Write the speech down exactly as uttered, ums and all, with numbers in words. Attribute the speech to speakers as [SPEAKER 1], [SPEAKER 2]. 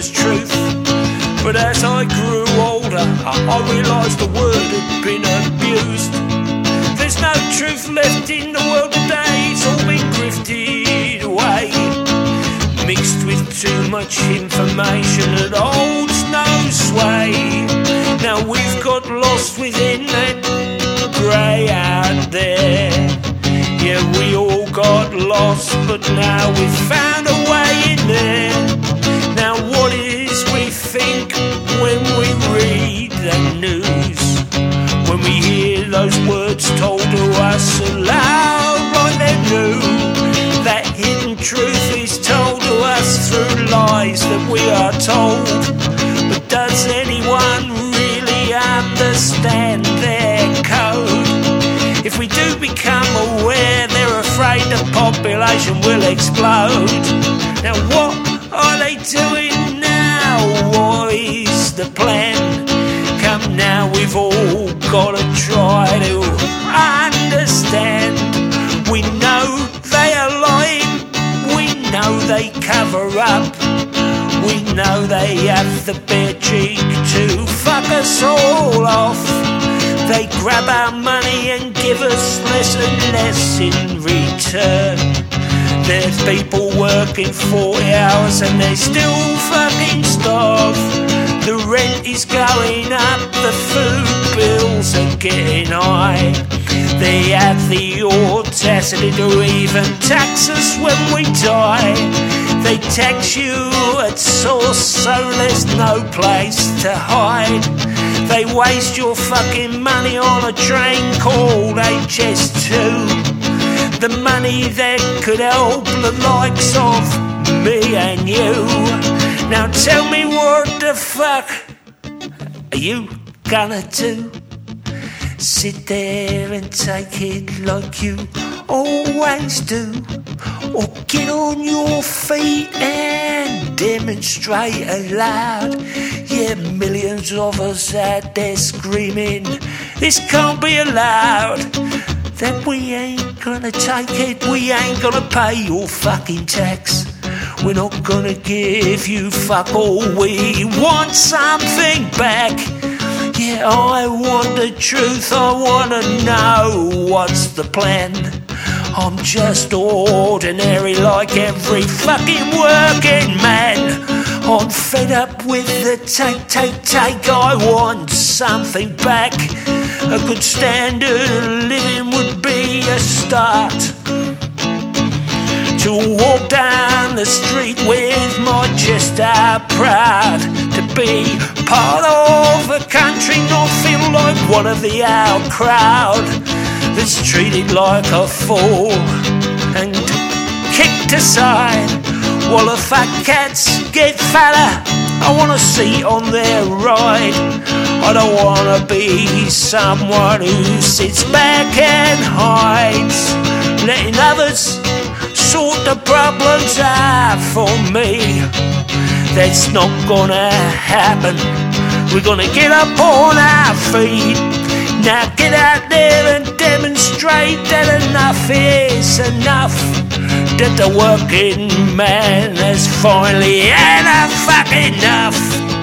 [SPEAKER 1] as truth. But as I grew older, I realised the word had been abused. There's no truth left in the world today, it's all been grifted away, mixed with too much information that holds no sway. Now we've got lost within that grey out there. Yeah, we all got lost, but now we've found a way in there. Now what is we think when we read the news, when we hear those words told to us aloud like they're new? That hidden truth is told to us through lies that we are told. But does anyone really understand their code? If we do become aware, they're afraid the population will explode. Now what are they doing now? What is the plan? Come now, we've all got to try to understand. We know they are lying, we know they cover up, we know they have the bare cheek to fuck us all off. They grab our money and give us less and less in return. There's people working forty hours and they still fucking starve. The rent is going up, the food bills are getting high. They have the audacity to even tax us when we die. They tax you at source, so there's no place to hide. They waste your fucking money on a train called H S two. The money that could help the likes of me and you. Now tell me, what the fuck are you gonna do? Sit there and take it like you always do? Or get on your feet and demonstrate aloud? Yeah, millions of us out there screaming, this can't be allowed. That we ain't gonna take it, we ain't gonna pay your fucking tax. We're not gonna give you fuck all, we want something back. Yeah, I want the truth, I wanna know what's the plan. I'm just ordinary like every fucking working man. I'm fed up with the take, take, take, I want something back. A good standard of living would be a start. To walk down the street with my chest out proud. To be part of a country, not feel like one of the out crowd that's treated like a fool and kicked aside while the fat cats get fatter. I want a seat on their ride. I don't want to be someone who sits back and hides, letting others sort the problems out for me. That's not gonna happen. We're gonna get up on our feet. Now get out there and demonstrate that enough is enough. That the working man has finally had a fucking enough.